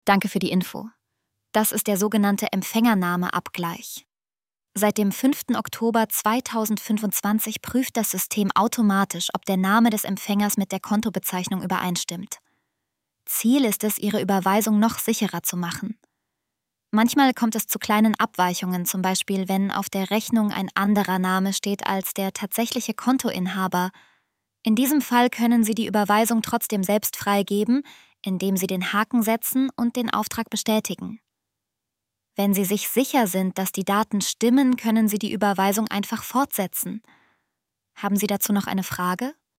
Danke für die Info. Das ist der sogenannte Empfängernameabgleich. Seit dem 5. Oktober 2025 prüft das System automatisch, ob der Name des Empfängers mit der Kontobezeichnung übereinstimmt. Ziel ist es, Ihre Überweisung noch sicherer zu machen. Manchmal kommt es zu kleinen Abweichungen, zum Beispiel wenn auf der Rechnung ein anderer Name steht als der tatsächliche Kontoinhaber. In diesem Fall können Sie die Überweisung trotzdem selbst freigeben, indem Sie den Haken setzen und den Auftrag bestätigen. Wenn Sie sich sicher sind, dass die Daten stimmen, können Sie die Überweisung einfach fortsetzen. Haben Sie dazu noch eine Frage?